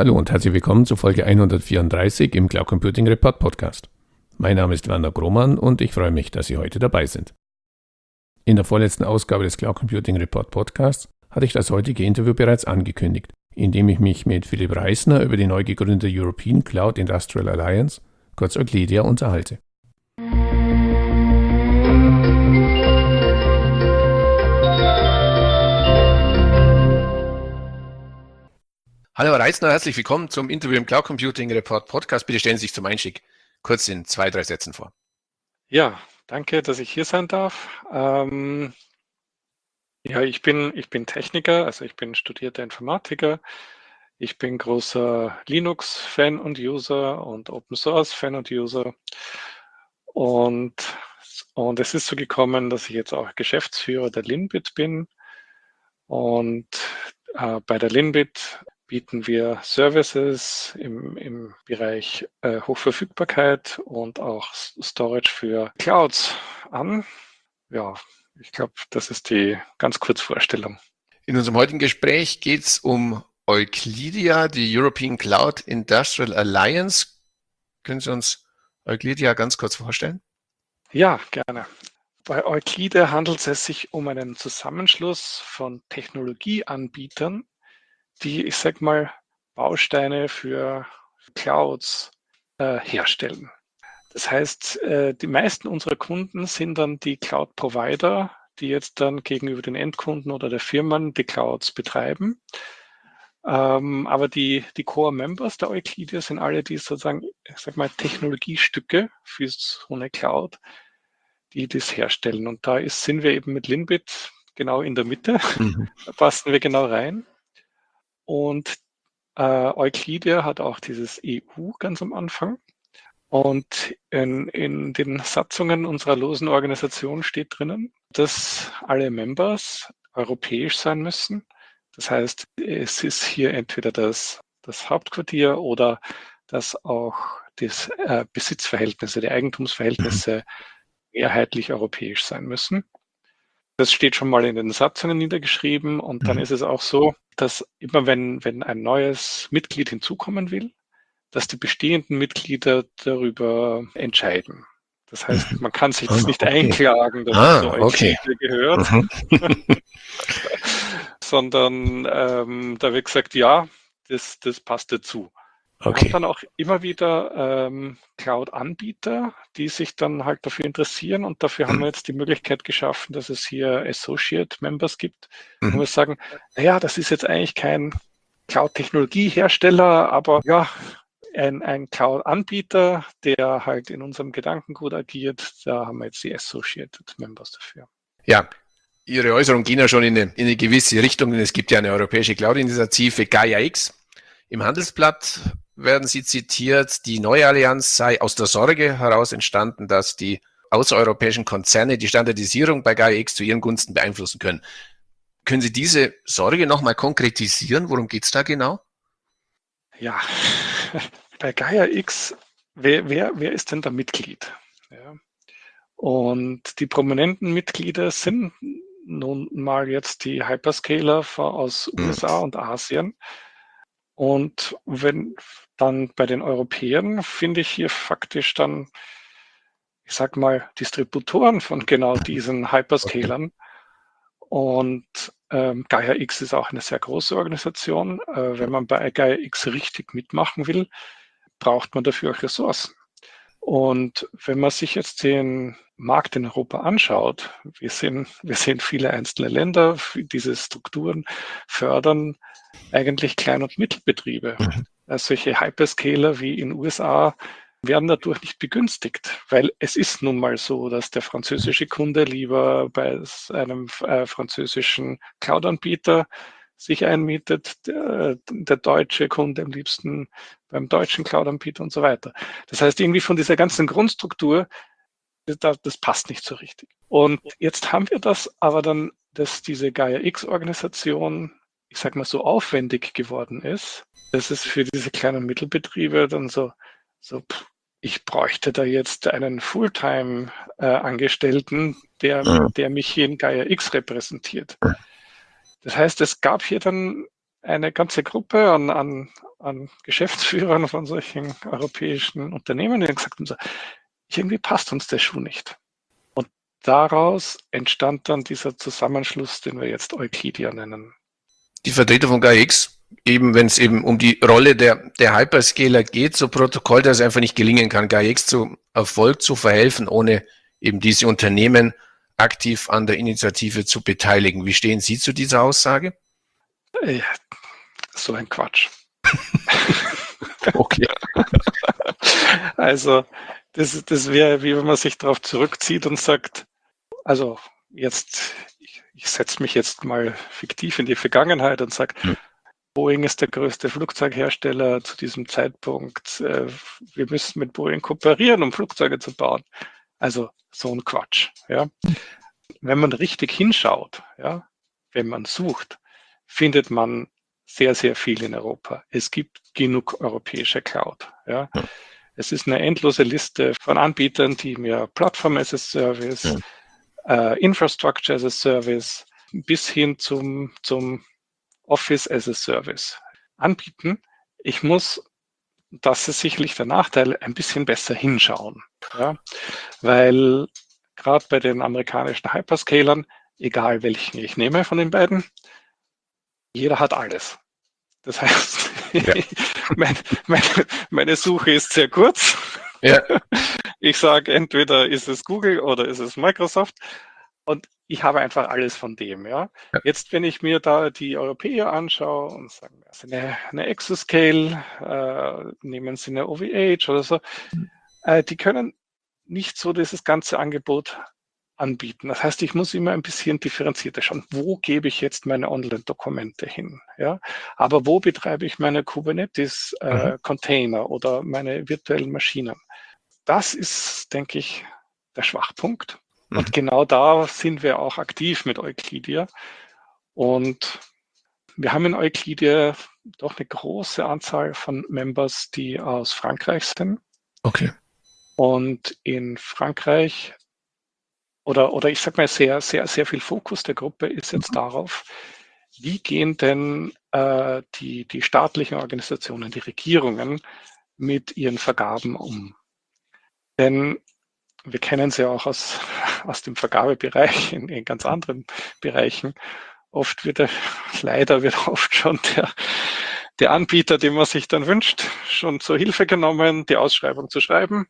Hallo und herzlich willkommen zu Folge 134 im Cloud Computing Report Podcast. Mein Name ist Werner Grohmann und ich freue mich, dass Sie heute dabei sind. In der vorletzten Ausgabe des Cloud Computing Report Podcasts hatte ich das heutige Interview bereits angekündigt, indem ich mich mit Philipp Reisner über die neu gegründete European Cloud Industrial Alliance, kurz Euclidia, unterhalte. Hallo Herr Reisner, herzlich willkommen zum Interview im Cloud Computing Report Podcast. Bitte stellen Sie sich zum Einstieg kurz in 2-3 Sätzen vor. Ja, danke, dass ich hier sein darf. Ich bin Techniker, also ich bin studierter Informatiker. Ich bin großer Linux-Fan und User und Open-Source-Fan und User. Und es ist so gekommen, dass ich jetzt auch Geschäftsführer der Linbit bin. Und bei der Linbit bieten wir Services im Bereich Hochverfügbarkeit und auch Storage für Clouds an. Ja, ich glaube, das ist die ganz kurze Vorstellung. In unserem heutigen Gespräch geht es um Euclidia, die European Cloud Industrial Alliance. Können Sie uns Euclidia ganz kurz vorstellen? Ja, gerne. Bei Euclidia handelt es sich um einen Zusammenschluss von Technologieanbietern, die, ich sag mal, Bausteine für Clouds herstellen. Das heißt, die meisten unserer Kunden sind dann die Cloud-Provider, die jetzt dann gegenüber den Endkunden oder der Firmen die Clouds betreiben. Aber die Core-Members der Euclidia sind alle die sozusagen, ich sag mal, Technologiestücke für so eine Cloud, die das herstellen. Und da sind wir eben mit Linbit genau in der Mitte. Da passen wir genau rein. Und Euclidia hat auch dieses EU ganz am Anfang. Und in den Satzungen unserer losen Organisation steht drinnen, dass alle Members europäisch sein müssen. Das heißt, es ist hier entweder das Hauptquartier oder dass auch das Besitzverhältnisse, die Eigentumsverhältnisse mehrheitlich europäisch sein müssen. Das steht schon mal in den Satzungen niedergeschrieben. Und dann ist es auch so, dass immer wenn ein neues Mitglied hinzukommen will, dass die bestehenden Mitglieder darüber entscheiden. Das heißt, man kann sich das nicht einklagen, dass es zu Euclidia gehört, sondern da wird gesagt, ja, das passt dazu. Wir haben dann auch immer wieder Cloud-Anbieter, die sich dann halt dafür interessieren, und dafür haben wir jetzt die Möglichkeit geschaffen, dass es hier Associate Members gibt, wo wir sagen, naja, das ist jetzt eigentlich kein Cloud-Technologiehersteller, aber ja, ein Cloud-Anbieter, der halt in unserem Gedankengut agiert, da haben wir jetzt die Associated Members dafür. Ja, Ihre Äußerungen gehen ja schon in eine gewisse Richtung. Es gibt ja eine europäische Cloud-Initiative, Gaia-X. Im Handelsblatt werden Sie zitiert, die neue Allianz sei aus der Sorge heraus entstanden, dass die außereuropäischen Konzerne die Standardisierung bei Gaia-X zu ihren Gunsten beeinflussen können. Können Sie diese Sorge nochmal konkretisieren? Worum geht es da genau? Ja, bei Gaia-X, wer ist denn da Mitglied? Ja. Und die prominenten Mitglieder sind nun mal jetzt die Hyperscaler aus USA und Asien. Und wenn dann bei den Europäern finde ich hier faktisch dann, ich sag mal, Distributoren von genau diesen Hyperscalern. Und Gaia-X ist auch eine sehr große Organisation. Wenn man bei Gaia-X richtig mitmachen will, braucht man dafür auch Ressourcen. Und wenn man sich jetzt den Markt in Europa anschaut, wir sehen viele einzelne Länder, diese Strukturen fördern eigentlich Klein- und Mittelbetriebe. Solche Hyperscaler wie in den USA werden dadurch nicht begünstigt, weil es ist nun mal so, dass der französische Kunde lieber bei einem französischen Cloud-Anbieter sich einmietet, der deutsche Kunde am liebsten beim deutschen Cloud-Anbieter und so weiter. Das heißt, irgendwie von dieser ganzen Grundstruktur, das passt nicht so richtig. Und jetzt haben wir das aber dann, dass diese Gaia-X-Organisation, ich sag mal, so aufwendig geworden ist, dass es für diese kleinen Mittelbetriebe dann ich bräuchte da jetzt einen Fulltime-Angestellten, der mich hier in Gaia-X repräsentiert. Das heißt, es gab hier dann eine ganze Gruppe an Geschäftsführern von solchen europäischen Unternehmen, die gesagt haben, so, irgendwie passt uns der Schuh nicht. Und daraus entstand dann dieser Zusammenschluss, den wir jetzt Euclidia nennen. Die Vertreter von GaiaX, eben wenn es eben um die Rolle der Hyperscaler geht, so Protokoll, dass es einfach nicht gelingen kann, GaiaX zu Erfolg zu verhelfen, ohne eben diese Unternehmen aktiv an der Initiative zu beteiligen. Wie stehen Sie zu dieser Aussage? Ja, so ein Quatsch. Okay. Also das wäre, wie wenn man sich darauf zurückzieht und sagt, also jetzt, ich setze mich jetzt mal fiktiv in die Vergangenheit und sage, Boeing ist der größte Flugzeughersteller zu diesem Zeitpunkt. Wir müssen mit Boeing kooperieren, um Flugzeuge zu bauen. Also so ein Quatsch. Ja. Wenn man richtig hinschaut, ja, wenn man sucht, findet man sehr, sehr viel in Europa. Es gibt genug europäische Cloud. Ja. Es ist eine endlose Liste von Anbietern, die mir Plattform as a Service, Infrastructure as a Service bis hin zum Office as a Service anbieten. Ich muss, das ist sicherlich der Nachteil, ein bisschen besser hinschauen. Ja? Weil gerade bei den amerikanischen Hyperscalern, egal welchen ich nehme von den beiden, jeder hat alles. Das heißt, ja. meine Suche ist sehr kurz. Ja. Ich sage, entweder ist es Google oder ist es Microsoft. Und ich habe einfach alles von dem. Ja. Jetzt, wenn ich mir da die Europäer anschaue und sagen, also eine Exascale, nehmen Sie eine OVH oder so, die können nicht so dieses ganze Angebot anbieten. Das heißt, ich muss immer ein bisschen differenzierter schauen. Wo gebe ich jetzt meine Online-Dokumente hin? Ja? Aber wo betreibe ich meine Kubernetes-Container oder meine virtuellen Maschinen? Das ist, denke ich, der Schwachpunkt. Und genau da sind wir auch aktiv mit Euclidia. Und wir haben in Euclidia doch eine große Anzahl von Members, die aus Frankreich sind. Okay. Und in Frankreich oder ich sag mal, sehr, sehr, sehr viel Fokus der Gruppe ist jetzt darauf, wie gehen denn die staatlichen Organisationen, die Regierungen mit ihren Vergaben um? Denn wir kennen sie auch aus dem Vergabebereich in ganz anderen Bereichen. Oft wird oft schon der Anbieter, den man sich dann wünscht, schon zur Hilfe genommen, die Ausschreibung zu schreiben.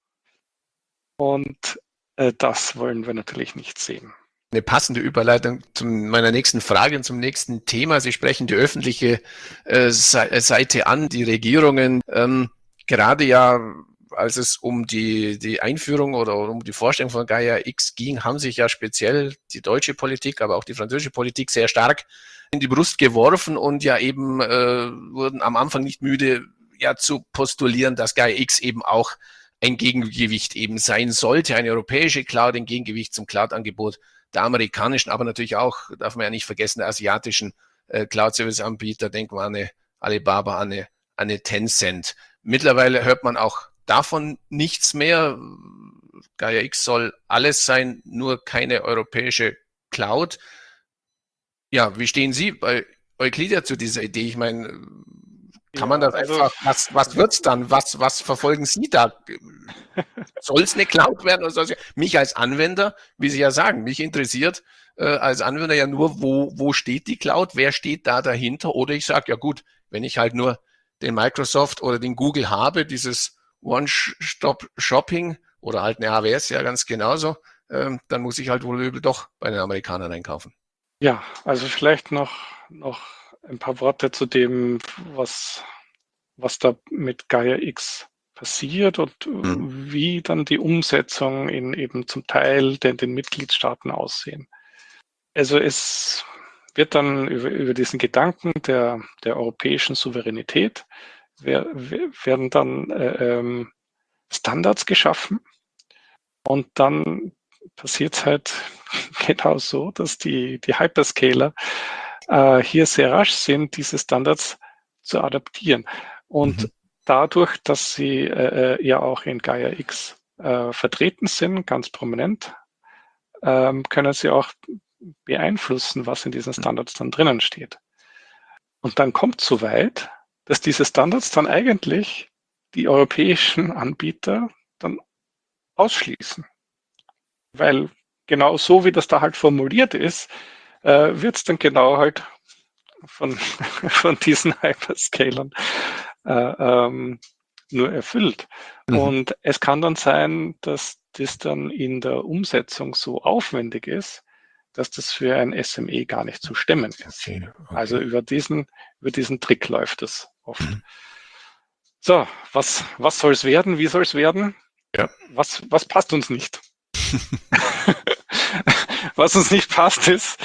Und das wollen wir natürlich nicht sehen. Eine passende Überleitung zu meiner nächsten Frage und zum nächsten Thema. Sie sprechen die öffentliche Seite an, die Regierungen. Gerade ja, als es um die Einführung oder um die Vorstellung von GaiaX ging, haben sich ja speziell die deutsche Politik, aber auch die französische Politik sehr stark in die Brust geworfen und ja eben wurden am Anfang nicht müde, ja zu postulieren, dass GaiaX eben auch ein Gegengewicht eben sein sollte, eine europäische Cloud, ein Gegengewicht zum Cloud-Angebot der amerikanischen, aber natürlich auch, darf man ja nicht vergessen, der asiatischen Cloud-Service-Anbieter, denken wir an eine Alibaba, an eine Tencent. Mittlerweile hört man auch davon nichts mehr. GaiaX soll alles sein, nur keine europäische Cloud. Ja, wie stehen Sie bei Euclidia zu dieser Idee? Ich meine, kann man das einfach, was wird's dann? Was verfolgen Sie da? Soll es eine Cloud werden oder soll es? Mich als Anwender, wie Sie ja sagen, mich interessiert als Anwender ja nur, wo steht die Cloud, wer steht da dahinter? Oder ich sage, ja gut, wenn ich halt nur den Microsoft oder den Google habe, dieses One-Stop-Shopping oder halt eine AWS, ja ganz genauso, dann muss ich halt wohl doch bei den Amerikanern einkaufen. Ja, also vielleicht noch ein paar Worte zu dem, was da mit GaiaX passiert und wie dann die Umsetzung in eben zum Teil den Mitgliedstaaten aussehen. Also es wird dann über diesen Gedanken der europäischen Souveränität werden dann Standards geschaffen und dann passiert es halt genau so, dass die Hyperscaler hier sehr rasch sind, diese Standards zu adaptieren. Und dadurch, dass sie ja auch in GaiaX vertreten sind, ganz prominent, können sie auch beeinflussen, was in diesen Standards dann drinnen steht. Und dann kommt es so weit, dass diese Standards dann eigentlich die europäischen Anbieter dann ausschließen. Weil genau so, wie das da halt formuliert ist, wird es dann genau halt von, von diesen Hyperscalern nur erfüllt. Und es kann dann sein, dass das dann in der Umsetzung so aufwendig ist, dass das für ein SME gar nicht zu stemmen ist. Okay. Also über diesen Trick läuft es oft. So, was soll es werden? Wie soll es werden? Ja. Was passt uns nicht? Was uns nicht passt, ist,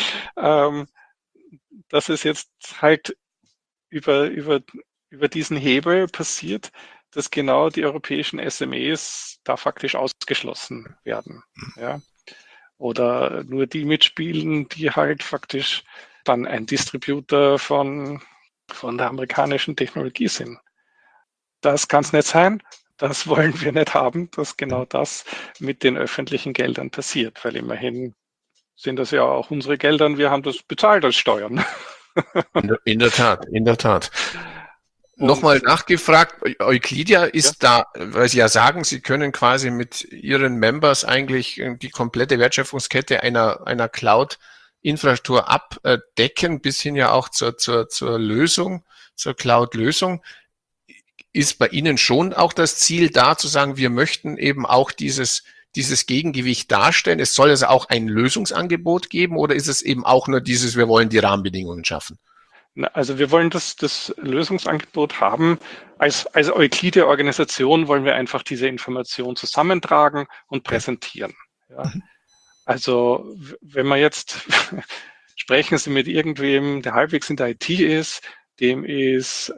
dass es jetzt halt über diesen Hebel passiert, dass genau die europäischen SMEs da faktisch ausgeschlossen werden. Ja? Oder nur die mitspielen, die halt faktisch dann ein Distributor von der amerikanischen Technologie sind. Das kann es nicht sein. Das wollen wir nicht haben, dass genau das mit den öffentlichen Geldern passiert, weil immerhin sind das ja auch unsere Gelder und wir haben das bezahlt als Steuern. In der Tat. Nochmal nachgefragt, Euclidia ist da, weil Sie ja sagen, Sie können quasi mit Ihren Members eigentlich die komplette Wertschöpfungskette einer Cloud-Infrastruktur abdecken, bis hin ja auch zur Lösung, zur Cloud-Lösung. Ist bei Ihnen schon auch das Ziel da, zu sagen, wir möchten eben auch dieses Gegengewicht darstellen? Es soll also auch ein Lösungsangebot geben, oder ist es eben auch nur dieses, wir wollen die Rahmenbedingungen schaffen? Also wir wollen das Lösungsangebot haben. Als Euclidia-Organisation wollen wir einfach diese Information zusammentragen und präsentieren. Ja. Also wenn man jetzt, sprechen Sie mit irgendwem, der halbwegs in der IT ist, dem ist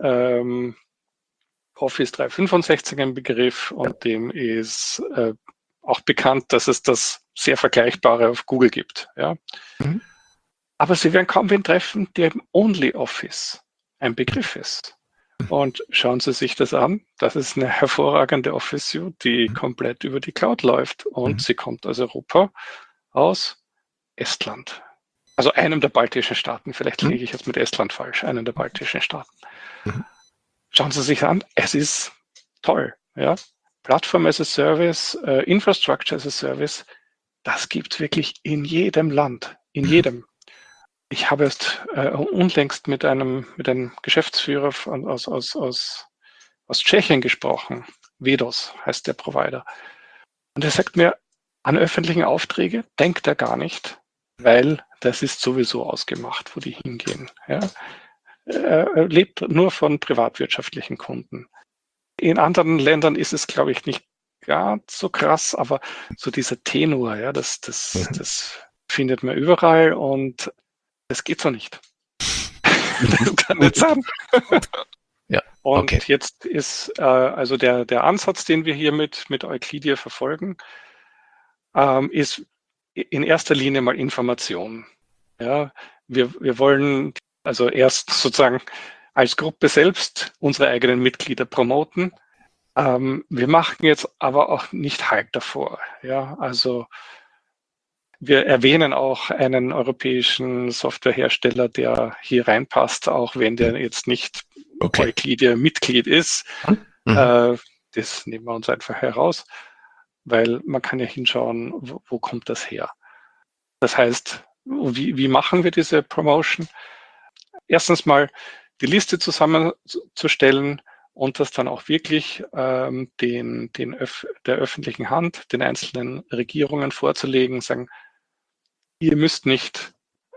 Office 365 ein Begriff und dem ist auch bekannt, dass es das sehr Vergleichbare auf Google gibt. Ja. Aber Sie werden kaum wen treffen, der im OnlyOffice ein Begriff ist. Und schauen Sie sich das an. Das ist eine hervorragende Office Suite, die komplett über die Cloud läuft. Und sie kommt aus Europa, aus Estland. Also einem der baltischen Staaten. Vielleicht liege ich jetzt mit Estland falsch. Einem der baltischen Staaten. Schauen Sie sich an. Es ist toll. Ja? Plattform as a Service, Infrastructure as a Service. Das gibt es wirklich in jedem Land. In jedem. Ich habe erst unlängst mit einem Geschäftsführer aus Tschechien gesprochen. Vedos heißt der Provider. Und er sagt mir, an öffentlichen Aufträge denkt er gar nicht, weil das ist sowieso ausgemacht, wo die hingehen. Ja. Er lebt nur von privatwirtschaftlichen Kunden. In anderen Ländern ist es, glaube ich, nicht ganz so krass, aber so dieser Tenor, ja, das findet man überall und das geht so nicht. Das kann nicht sein. Ja, okay. Und jetzt ist also der Ansatz, den wir hier mit Euclidia verfolgen, ist in erster Linie mal Information. Ja, wir wollen also erst sozusagen als Gruppe selbst unsere eigenen Mitglieder promoten. Wir machen jetzt aber auch nicht Halt davor. Ja, also wir erwähnen auch einen europäischen Softwarehersteller, der hier reinpasst, auch wenn der jetzt nicht Euclidia-Mitglied ist. Das nehmen wir uns einfach heraus, weil man kann ja hinschauen, wo kommt das her. Das heißt, wie machen wir diese Promotion? Erstens mal die Liste zusammenzustellen und das dann auch wirklich der öffentlichen Hand, den einzelnen Regierungen vorzulegen, sagen, ihr müsst nicht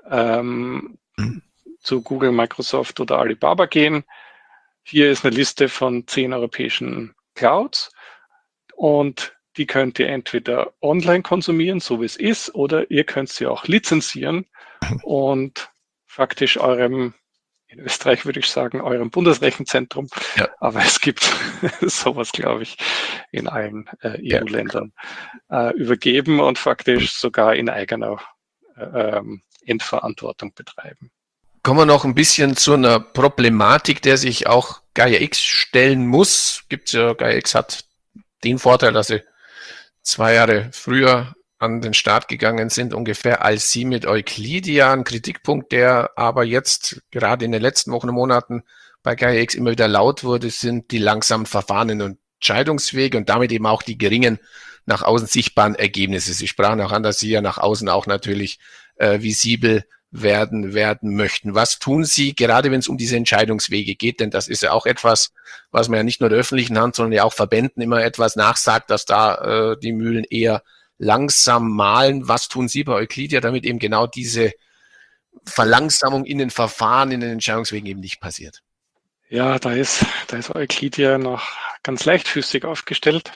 zu Google, Microsoft oder Alibaba gehen. Hier ist eine Liste von 10 europäischen Clouds und die könnt ihr entweder online konsumieren, so wie es ist, oder ihr könnt sie auch lizenzieren und faktisch in Österreich würde ich sagen, eurem Bundesrechenzentrum, aber es gibt sowas, glaube ich, in allen EU-Ländern übergeben und faktisch sogar in eigener Endverantwortung betreiben. Kommen wir noch ein bisschen zu einer Problematik, der sich auch Gaia-X stellen muss. Gaia-X hat den Vorteil, dass sie 2 Jahre früher an den Start gegangen sind, ungefähr als Sie mit Euclidia. Ein Kritikpunkt, der aber jetzt gerade in den letzten Wochen und Monaten bei GaiaX immer wieder laut wurde, sind die langsamen Verfahren und Entscheidungswege und damit eben auch die geringen nach außen sichtbaren Ergebnisse. Sie sprachen auch an, dass Sie ja nach außen auch natürlich visibel werden möchten. Was tun Sie, gerade wenn es um diese Entscheidungswege geht? Denn das ist ja auch etwas, was man ja nicht nur der öffentlichen Hand, sondern ja auch Verbänden immer etwas nachsagt, dass da die Mühlen eher langsam mahlen. Was tun Sie bei Euclidia, damit eben genau diese Verlangsamung in den Verfahren, in den Entscheidungswegen eben nicht passiert? Ja, da ist Euclidia noch ganz leichtfüßig aufgestellt.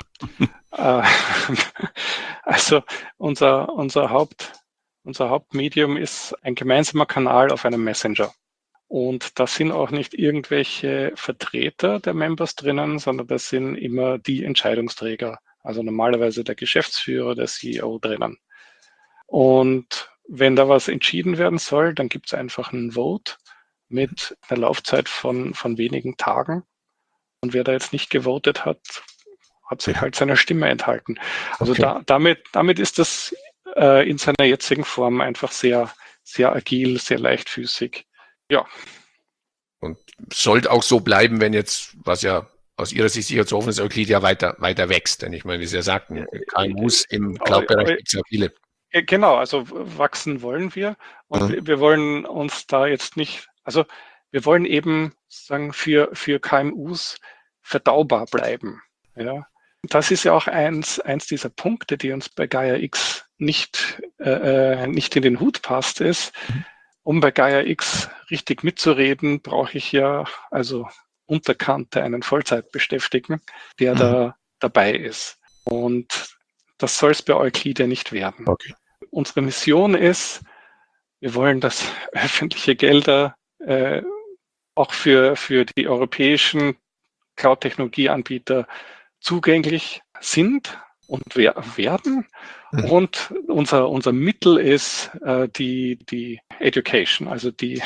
Also unser Hauptmedium ist ein gemeinsamer Kanal auf einem Messenger. Und da sind auch nicht irgendwelche Vertreter der Members drinnen, sondern das sind immer die Entscheidungsträger. Also normalerweise der Geschäftsführer, der CEO drinnen. Und wenn da was entschieden werden soll, dann gibt es einfach einen Vote mit einer Laufzeit von wenigen Tagen. Und wer da jetzt nicht gewotet hat, hat sich halt seiner Stimme enthalten. Also Okay. damit ist das in seiner jetzigen Form einfach sehr, sehr agil, sehr leichtfüßig. Ja. Und sollte auch so bleiben, wenn jetzt, was ja aus Ihrer Sicht sicher zu hoffen ist, Euclidia weiter wächst. Denn ich meine, wie Sie ja sagten, KMUs im Cloud-Bereich gibt es ja viele. Genau, also wachsen wollen wir und wir wollen uns da jetzt nicht, also wir wollen eben sagen, für KMUs verdaubar bleiben. Ja. Das ist ja auch eins dieser Punkte, die uns bei GaiaX nicht in den Hut passt, ist, um bei GaiaX richtig mitzureden, brauche ich ja also unter Kante einen Vollzeitbeschäftigten, der da dabei ist. Und das soll es bei Euclidia nicht werden. Okay. Unsere Mission ist, wir wollen, dass öffentliche Gelder auch für die europäischen Cloud-Technologieanbieter zugänglich sind und werden. Und unser Mittel ist die Education, also die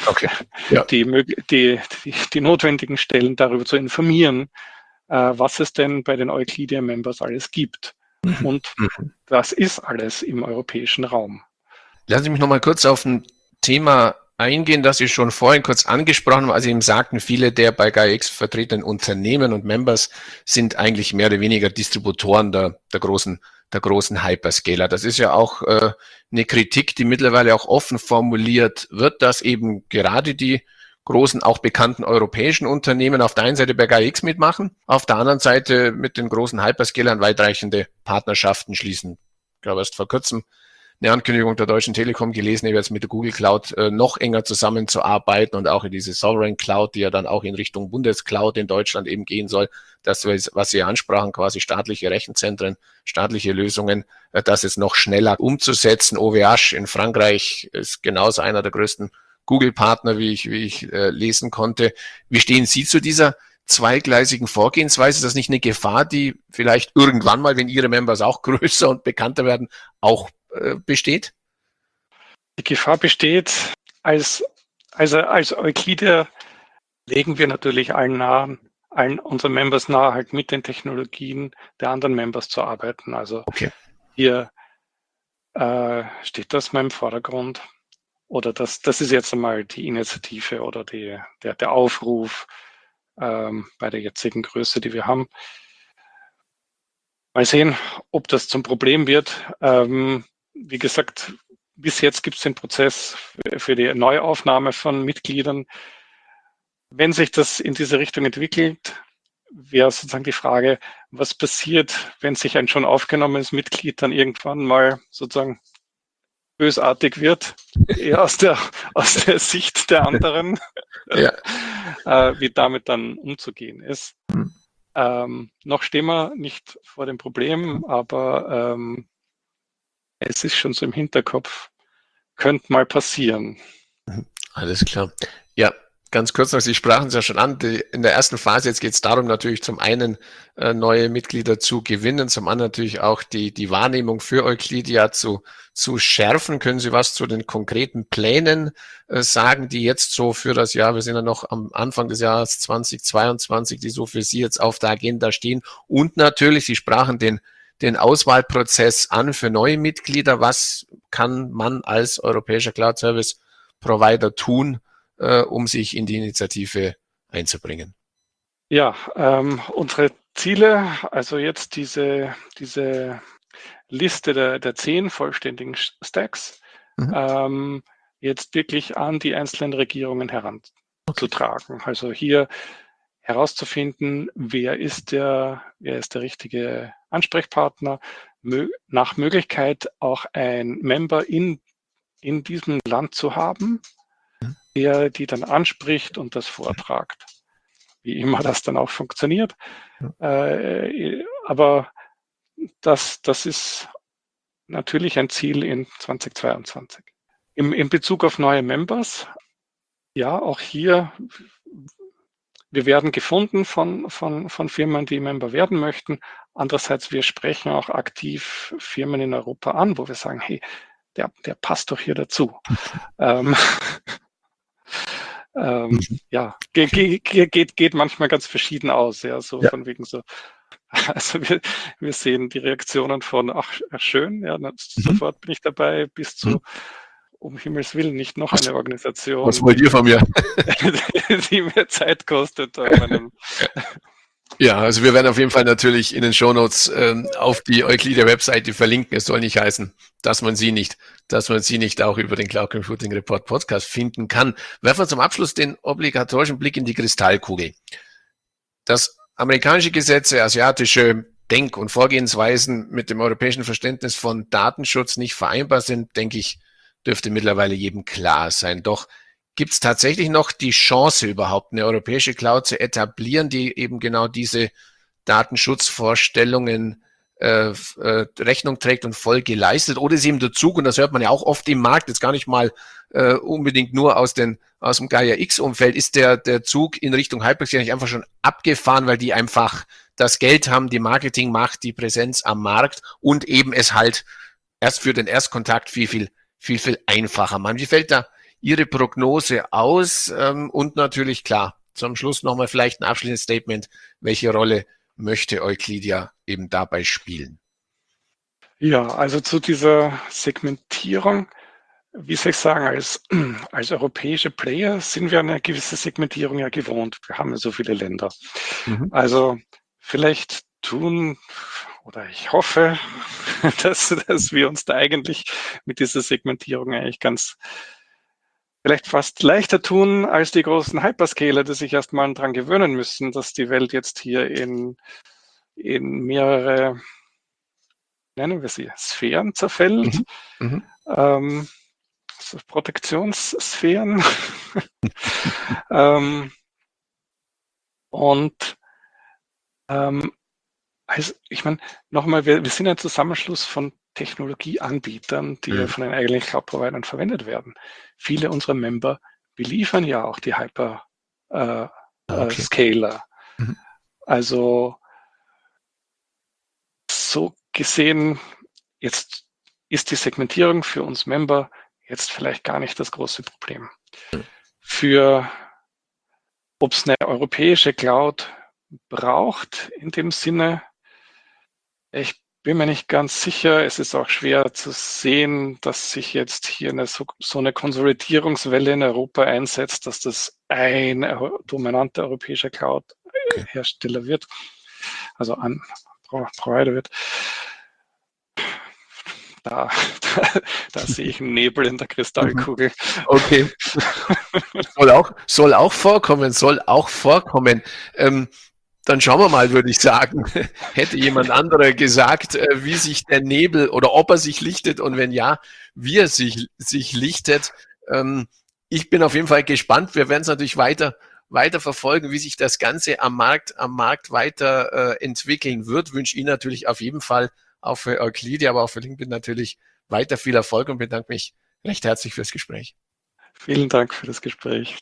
notwendigen Stellen darüber zu informieren, was es denn bei den Euclidia-Members alles gibt. Und das ist alles im europäischen Raum. Lassen Sie mich noch mal kurz auf ein Thema eingehen, das Sie schon vorhin kurz angesprochen haben, als Sie eben sagten, viele der bei GaiaX vertretenen Unternehmen und Members sind eigentlich mehr oder weniger Distributoren der großen Hyperscaler. Das ist ja auch eine Kritik, die mittlerweile auch offen formuliert wird, dass eben gerade die großen, auch bekannten europäischen Unternehmen auf der einen Seite bei GaiaX mitmachen, auf der anderen Seite mit den großen Hyperscalern weitreichende Partnerschaften schließen. Ich glaube, erst vor kurzem eine Ankündigung der Deutschen Telekom gelesen, jetzt mit der Google Cloud noch enger zusammenzuarbeiten und auch in diese Sovereign Cloud, die ja dann auch in Richtung Bundescloud in Deutschland eben gehen soll. Das, was Sie ansprachen, quasi staatliche Rechenzentren, staatliche Lösungen, das jetzt noch schneller umzusetzen. OVH in Frankreich ist genauso einer der größten Google-Partner, wie ich lesen konnte. Wie stehen Sie zu dieser zweigleisigen Vorgehensweise? Ist das nicht eine Gefahr, die vielleicht irgendwann mal, wenn Ihre Members auch größer und bekannter werden, auch besteht? Die Gefahr besteht, als Euclidia legen wir natürlich allen unseren Members nahe, halt mit den Technologien der anderen Members zu arbeiten. Also hier steht das mal im Vordergrund. Oder das ist jetzt einmal die Initiative oder der Aufruf bei der jetzigen Größe, die wir haben. Mal sehen, ob das zum Problem wird. Wie gesagt, bis jetzt gibt es den Prozess für die Neuaufnahme von Mitgliedern. Wenn sich das in diese Richtung entwickelt, wäre sozusagen die Frage, was passiert, wenn sich ein schon aufgenommenes Mitglied dann irgendwann mal sozusagen bösartig wird, eher aus der Sicht der anderen, wie damit dann umzugehen ist. Noch stehen wir nicht vor dem Problem, aber es ist schon so im Hinterkopf, könnte mal passieren. Alles klar. Ja, ganz kurz noch, Sie sprachen es ja schon an, in der ersten Phase, jetzt geht es darum, natürlich zum einen neue Mitglieder zu gewinnen, zum anderen natürlich auch die Wahrnehmung für Euclidia zu schärfen. Können Sie was zu den konkreten Plänen sagen, die jetzt so für das Jahr, wir sind ja noch am Anfang des Jahres 2022, die so für Sie jetzt auf der Agenda stehen? Und natürlich, Sie sprachen den den Auswahlprozess an für neue Mitglieder? Was kann man als europäischer Cloud Service Provider tun, um sich in die Initiative einzubringen? Ja, unsere Ziele, also jetzt diese Liste der 10 vollständigen Stacks, jetzt wirklich an die einzelnen Regierungen heranzutragen. Also hier herauszufinden, wer ist der richtige Ansprechpartner, nach Möglichkeit auch ein Member in diesem Land zu haben, der die dann anspricht und das vortragt. Wie immer das dann auch funktioniert. Aber das ist natürlich ein Ziel in 2022. In Bezug auf neue Members, ja, auch hier, wir werden gefunden von Firmen, die Member werden möchten. Andererseits, wir sprechen auch aktiv Firmen in Europa an, wo wir sagen, hey, der passt doch hier dazu. Ja, geht manchmal ganz verschieden aus, ja, so von wegen so. Also wir sehen die Reaktionen von, ach schön, ja, sofort bin ich dabei, bis zu, um Himmels Willen, nicht noch eine Organisation. Was wollt ihr von mir? Die mir Zeit kostet. Ja, also wir werden auf jeden Fall natürlich in den Shownotes auf die Euclidia-Webseite verlinken. Es soll nicht heißen, dass man sie nicht auch über den Cloud Computing Report Podcast finden kann. Werfen wir zum Abschluss den obligatorischen Blick in die Kristallkugel. Dass amerikanische Gesetze, asiatische Denk- und Vorgehensweisen mit dem europäischen Verständnis von Datenschutz nicht vereinbar sind, denke ich, dürfte mittlerweile jedem klar sein. Doch gibt es tatsächlich noch die Chance, überhaupt eine europäische Cloud zu etablieren, die eben genau diese Datenschutzvorstellungen Rechnung trägt und Folge leistet? Oder ist eben der Zug, und das hört man ja auch oft im Markt, jetzt gar nicht mal unbedingt nur aus dem Gaia X-Umfeld, ist der Zug in Richtung Hyperscale nicht einfach schon abgefahren, weil die einfach das Geld haben, die Marketingmacht, die Präsenz am Markt und eben es halt erst für den Erstkontakt viel einfacher machen. Wie fällt da Ihre Prognose aus? Und natürlich, klar, zum Schluss nochmal vielleicht ein abschließendes Statement. Welche Rolle möchte Euclidia eben dabei spielen? Ja, also zu dieser Segmentierung, wie soll ich sagen, als europäische Player sind wir eine gewisse Segmentierung ja gewohnt. Wir haben ja so viele Länder. Also vielleicht oder ich hoffe, dass wir uns da eigentlich mit dieser Segmentierung eigentlich vielleicht fast leichter tun als die großen Hyperscaler, die sich erstmal dran gewöhnen müssen, dass die Welt jetzt hier in mehrere, nennen wir sie, Sphären zerfällt. So Protektionssphären. Also ich meine, nochmal, wir sind ein Zusammenschluss von Technologieanbietern, die von den eigentlichen Cloud-Providern verwendet werden. Viele unserer Member beliefern ja auch die Hyperscaler. Also so gesehen, jetzt ist die Segmentierung für uns Member jetzt vielleicht gar nicht das große Problem. Ob es eine europäische Cloud braucht in dem Sinne, ich bin mir nicht ganz sicher. Es ist auch schwer zu sehen, dass sich jetzt hier so eine Konsolidierungswelle in Europa einsetzt, dass das ein dominanter europäischer Cloud-Hersteller wird, also ein Provider wird. Da sehe ich einen Nebel in der Kristallkugel. Okay. Soll auch vorkommen. Dann schauen wir mal, würde ich sagen. Hätte jemand anderer gesagt, wie sich der Nebel oder ob er sich lichtet und wenn ja, wie er sich lichtet. Ich bin auf jeden Fall gespannt. Wir werden es natürlich weiter verfolgen, wie sich das Ganze am Markt weiter entwickeln wird. Wünsche Ihnen natürlich auf jeden Fall auch für Euclidia, aber auch für LinkedIn natürlich weiter viel Erfolg und bedanke mich recht herzlich fürs Gespräch. Vielen Dank für das Gespräch.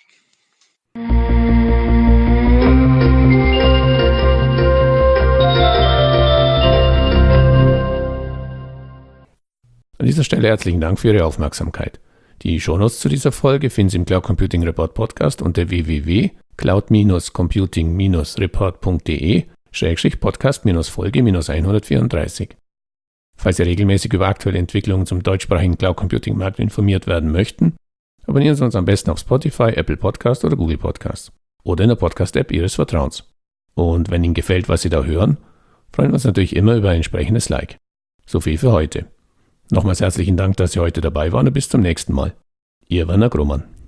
An dieser Stelle herzlichen Dank für Ihre Aufmerksamkeit. Die Shownotes zu dieser Folge finden Sie im Cloud Computing Report Podcast unter www.cloud-computing-report.de/podcast-Folge-134. Falls Sie regelmäßig über aktuelle Entwicklungen zum deutschsprachigen Cloud Computing Markt informiert werden möchten, abonnieren Sie uns am besten auf Spotify, Apple Podcast oder Google Podcast oder in der Podcast-App Ihres Vertrauens. Und wenn Ihnen gefällt, was Sie da hören, freuen wir uns natürlich immer über ein entsprechendes Like. So viel für heute. Nochmals herzlichen Dank, dass Sie heute dabei waren und bis zum nächsten Mal. Ihr Werner Grummann.